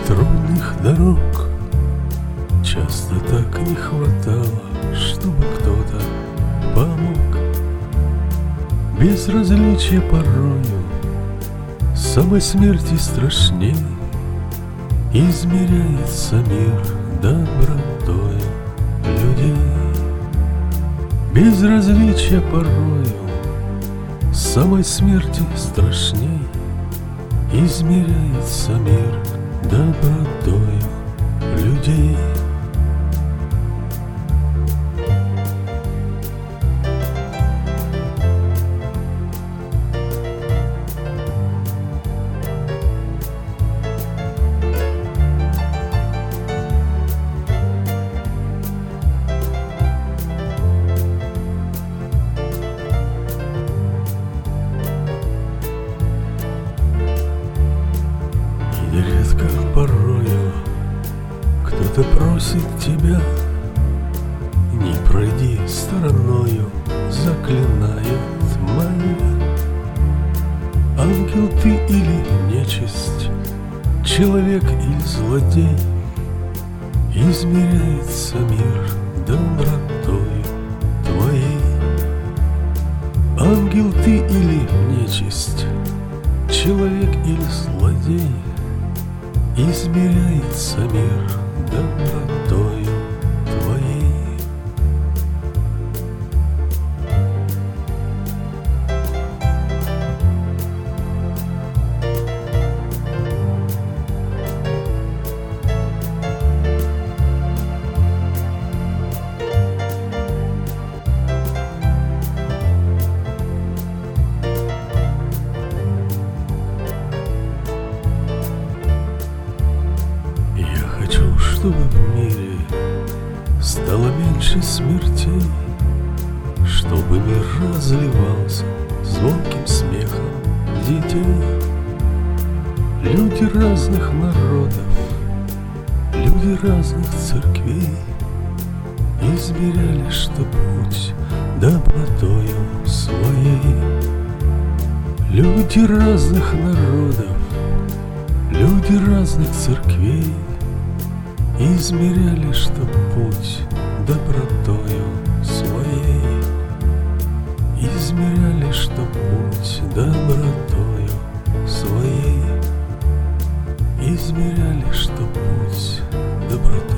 трудных дорог часто так не хватало, чтобы кто-то помог. Безразличие порою самой смерти страшней, измеряется мир добротою людей. Безразличие порою самой смерти страшней, измеряется мир добротою людей. Нередко порою кто-то просит тебя: не пройди стороною, заклинает моя. Ангел ты или нечисть, человек или злодей, измеряется мир добротою твоей. Ангел ты или нечисть, человек или злодей, измеряется мир добротою твоей. Чтобы в мире стало меньше смертей, чтобы мир разливался звонким смехом детей. Люди разных народов, люди разных церквей измеряли, что путь добротою своей. Люди разных народов, люди разных церквей измеряли, что путь добротою своей. Измеряли, что путь добротою своей. Измеряли, что путь добротою